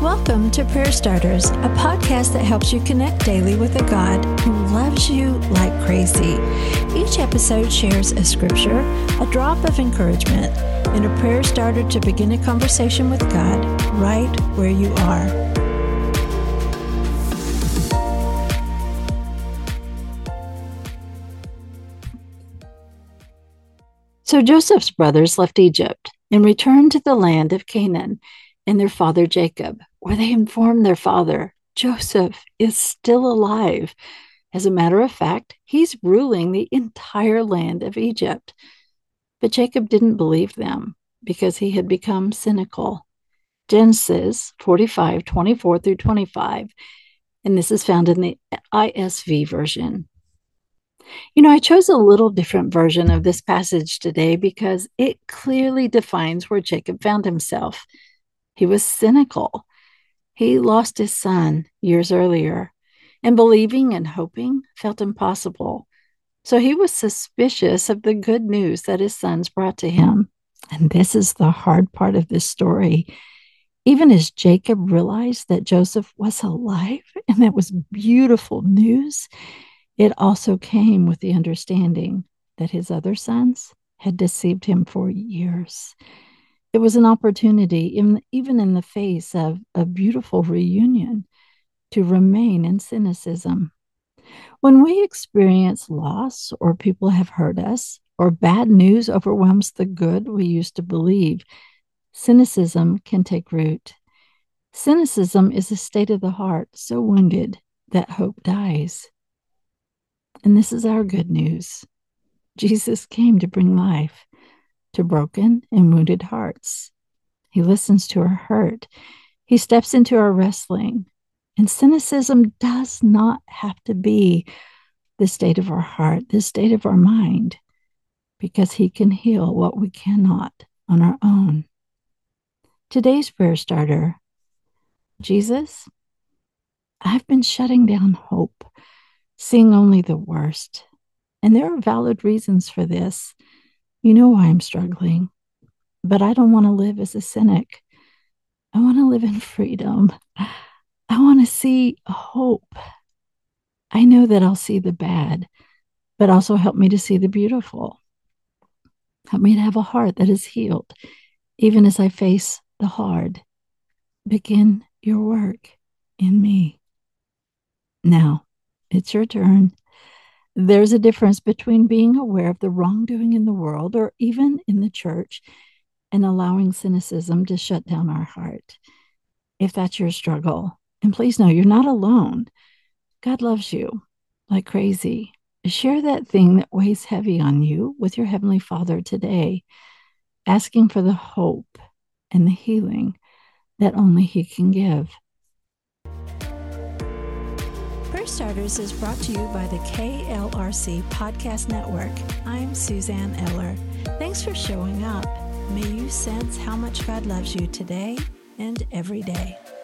Welcome to Prayer Starters, a podcast that helps you connect daily with a God who loves you like crazy. Each episode shares a scripture, a drop of encouragement, and a prayer starter to begin a conversation with God right where you are. So Joseph's brothers left Egypt and returned to the land of Canaan and their father Jacob, where they informed their father, Joseph is still alive. As a matter of fact, he's ruling the entire land of Egypt. But Jacob didn't believe them because he had become cynical. Genesis 45:24 through 25, and this is found in the ISV version. I chose a little different version of this passage today because it clearly defines where Jacob found himself. He was cynical. He lost his son years earlier, and believing and hoping felt impossible. So he was suspicious of the good news that his sons brought to him. And this is the hard part of this story. Even as Jacob realized that Joseph was alive, and that was beautiful news, it also came with the understanding that his other sons had deceived him for years. It was an opportunity, even in the face of a beautiful reunion, to remain in cynicism. When we experience loss, or people have hurt us, or bad news overwhelms the good we used to believe, cynicism can take root. Cynicism is a state of the heart so wounded that hope dies. And this is our good news. Jesus came to bring life to broken and wounded hearts. He listens to our hurt. He steps into our wrestling. And cynicism does not have to be the state of our heart, the state of our mind, because he can heal what we cannot on our own. Today's prayer starter: Jesus, I've been shutting down hope, seeing only the worst. And there are valid reasons for this. You know why I'm struggling, but I don't want to live as a cynic. I want to live in freedom. I want to see hope. I know that I'll see the bad, but also help me to see the beautiful. Help me to have a heart that is healed, even as I face the hard. Begin your work in me. Now, it's your turn. There's a difference between being aware of the wrongdoing in the world, or even in the church, and allowing cynicism to shut down our heart. If that's your struggle, and please know you're not alone. God loves you like crazy. Share that thing that weighs heavy on you with your Heavenly Father today, asking for the hope and the healing that only He can give. Prayer Starters is brought to you by the KLRC Podcast Network. I'm Suzanne Eller. Thanks for showing up. May you sense how much God loves you today and every day.